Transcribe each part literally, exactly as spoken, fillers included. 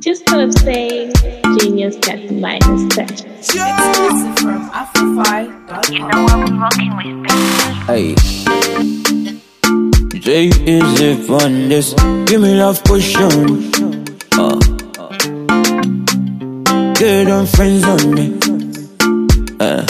Just sort of saying, genius got the minus touch. Exclusive from Afrofy dot com. You know what we're rocking with, baby. Hey, J is it on this? Give me love pushing. Uh, get on friends on me. Uh.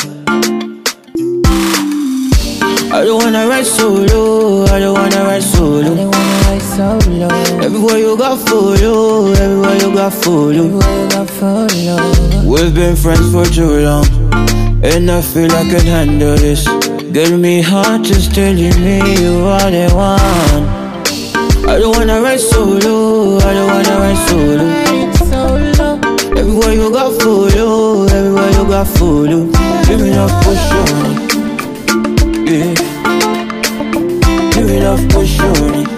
I don't wanna ride solo. I don't wanna ride solo. I don't wanna ride solo. Everywhere you got follow. Everywhere you got follow. Everywhere you got follow. We've been friends for too long, and I feel I can handle this. Get me hard just telling me you are the one. I don't wanna ride solo. I don't wanna ride solo. Solo. Everywhere you got follow. Everywhere you got follow. Give me enough push on it. Yeah. Give me enough push on it.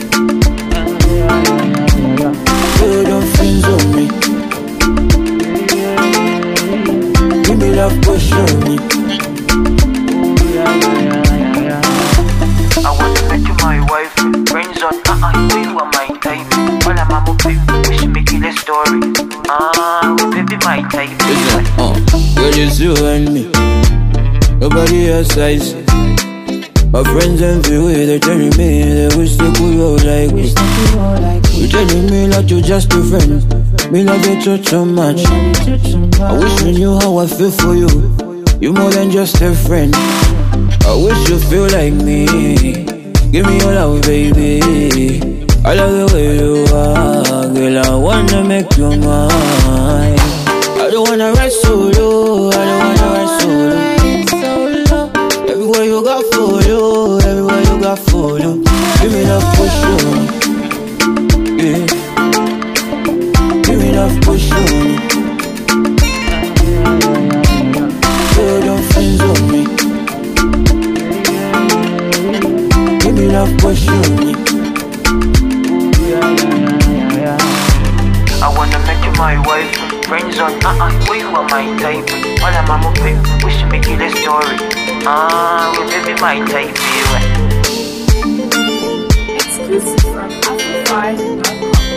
Good on friends on me. Give me enough push on it. I wanna make you my wife. Friends on, uh-uh, you are my type. All I'm a baby, we should make it a story. Ah, uh, baby, my type. Listen, uh, girl, it's you and me. Nobody else I see. My friends envy way, they're telling me they wish they could roll like me. You're telling me that you're just a friend. Me love you too, so much. I wish you knew how I feel for you. You more than just a friend. I wish you feel like me. Give me your love, baby. I love the way you are. Girl, I wanna make you mine. I don't wanna ride solo. I don't wanna ride solo. Everywhere you got follow. Everywhere you got follow. Give me enough push on it. Yeah. Give me enough push on it. Good on friends on me. Give me enough push on it. I wanna make you my wife. Friends on, uh-uh, you are my type. All I'm a baby, we should make it a story. Ah, uh, baby, my type, baby. Exclusive from Afrofy dot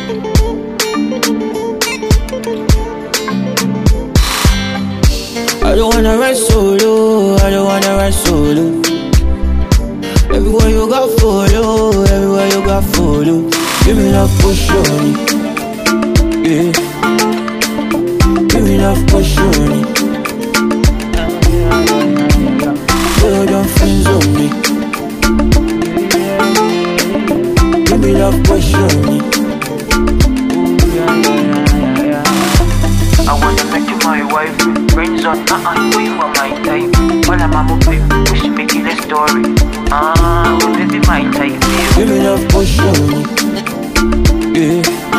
com. I don't wanna ride solo. I don't wanna ride solo. Everywhere you got follow. Everywhere you got follow. Give me enough push on it. Yeah. Give me enough push on it. Good on friends on me. Give me enough push on it. I wanna make you my wife. Friends on, uh-uh, you are my type. All I'm a baby, we should make it a story. Ah, uh, baby, my type, baby. Give me enough push on it. Yeah.